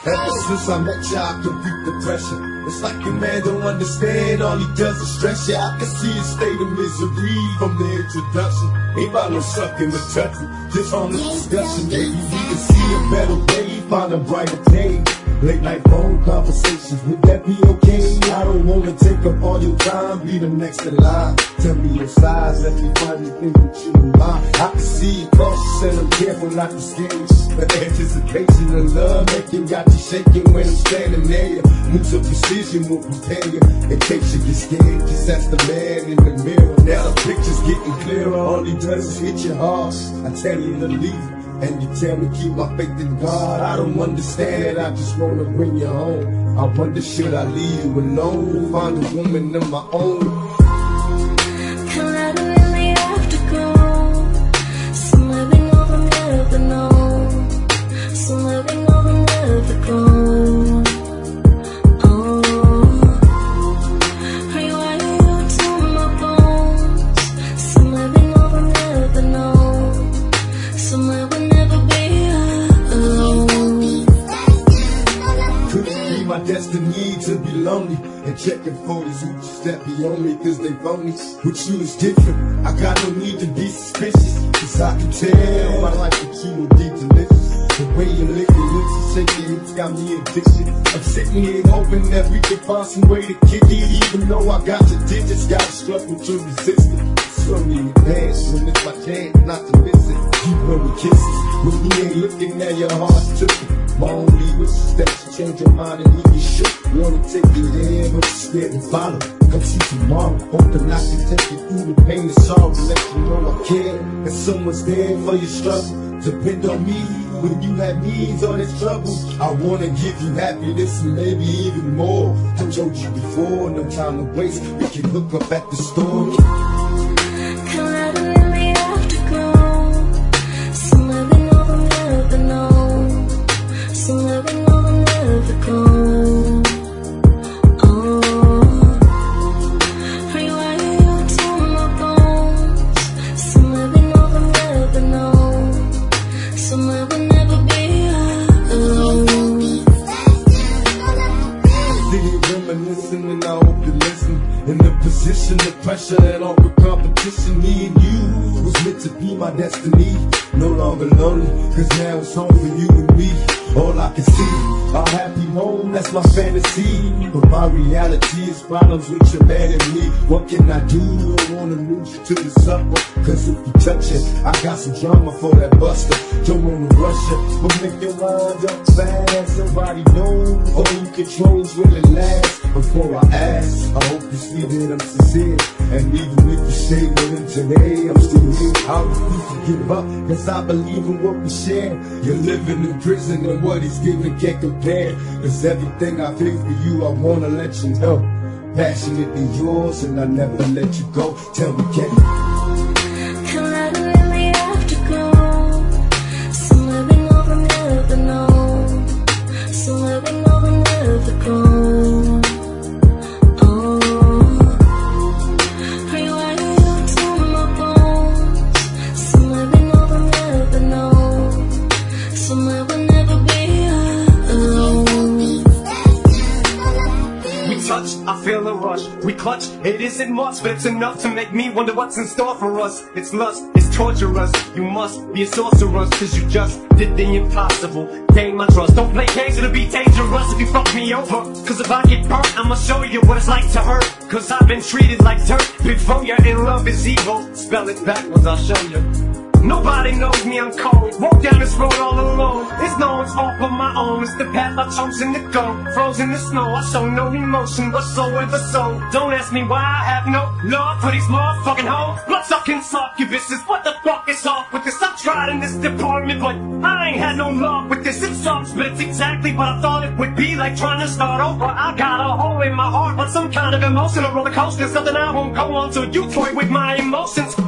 Ever since I met ya, I can beat the pressure. It's like your man don't understand, all he does is stress ya. I can see his state of misery from the introduction. Ain't about no sucking or touching, just on the discussion. Maybe we can see a better way, find a brighter day. Late night phone conversations, would that be okay? I don't wanna take up all your time, be the next in line. Tell me your size, let me find the thing that you mind. I can see you cautious and I'm careful not to scare you. The anticipation of love making got you shaking when I'm standing there. Moves of precision will prepare you in case you get scared. Just ask the man in the mirror. Now the picture's getting clearer, all he does is hit you hard. I tell you to leave, and you tell me keep my faith in God. I don't understand, I just wanna bring you home. I wonder should I leave you alone, find a woman of my own. Can I really have to go? Some living over never know. Some living over never go. Oh, rewire you to my bones. Some living over never know. Somewhere we'll never be alone. Could it be my destiny to be lonely and checking for these hooches that be on me cause they phony? With you is different, I got no need to be suspicious, cause I can tell my life with you will be delicious. The way you lick your lips and shake your hips got me addicted. I'm sitting here hoping that we can find some way to kick it. Even though I got your digits, gotta struggle to resist it. Slowly advance when it's my chance not to miss it. Keep blowing kisses when you ain't looking at your heart took it. My only wish is that you change your mind and leave you shook. Wanna take you there, but you're scared to follow. Come see tomorrow, hoping I can take you through the pain and sorrow. Let you know I care, and someone's there for your struggle. Depend on me when you have needs or there's trouble. I wanna give you happiness and maybe even more. I told you before, no time to waste. We can hook up at the store. Can I really have to go? Some living over never know. Some living over never go. Oh, rewire you to my bones. Some living over never know. Somewhere we'll never be alone. Sitting reminiscing and I hope you listen. In the position of pressure and all the competition, me and you was meant to be my destiny. No longer lonely, cause now it's home for you and me. All I can see, our happy home, that's my fantasy. But my reality is problems with your man and me. What can I do? Don't wanna lose you to the supper, cause if you touch it, I got some drama for that buster. Don't wanna rush it, but make your mind up fast. Nobody knows, all you control's will it last. Before I ask, I hope you see that I'm sincere. And even if you stay willing today, I'm still here. I refuse to give up, cause I believe in what we share. You're living in prison and what he's giving can't compare. Cause everything I feel for you, I wanna let you know. Passionately yours and I never let you go. Tell me, can I really have to go? Some living over never know. Some living over never go. I feel a rush, we clutch, it isn't much, but it's enough to make me wonder what's in store for us. It's lust, it's torturous, you must be a sorceress, cause you just did the impossible, gain my trust. Don't play games, it'll be dangerous if you fuck me over, cause if I get burnt, I'ma show you what it's like to hurt, cause I've been treated like dirt, before you're in love is evil, spell it backwards, I'll show you. Nobody knows me, I'm cold. Walk down this road all alone. It's no one's fault but my own. It's the path I've chosen to go. Frozen in the snow, I show no emotion whatsoever. So don't ask me why I have no love for these motherfucking hoes. Blood-sucking succubuses. What the fuck is off with this? I've tried in this department, but I ain't had no luck with this. It sucks, but it's exactly what I thought it would be. Like trying to start over. I got a hole in my heart, but some kind of emotional roller coaster. Something I won't go on, so you toy with my emotions.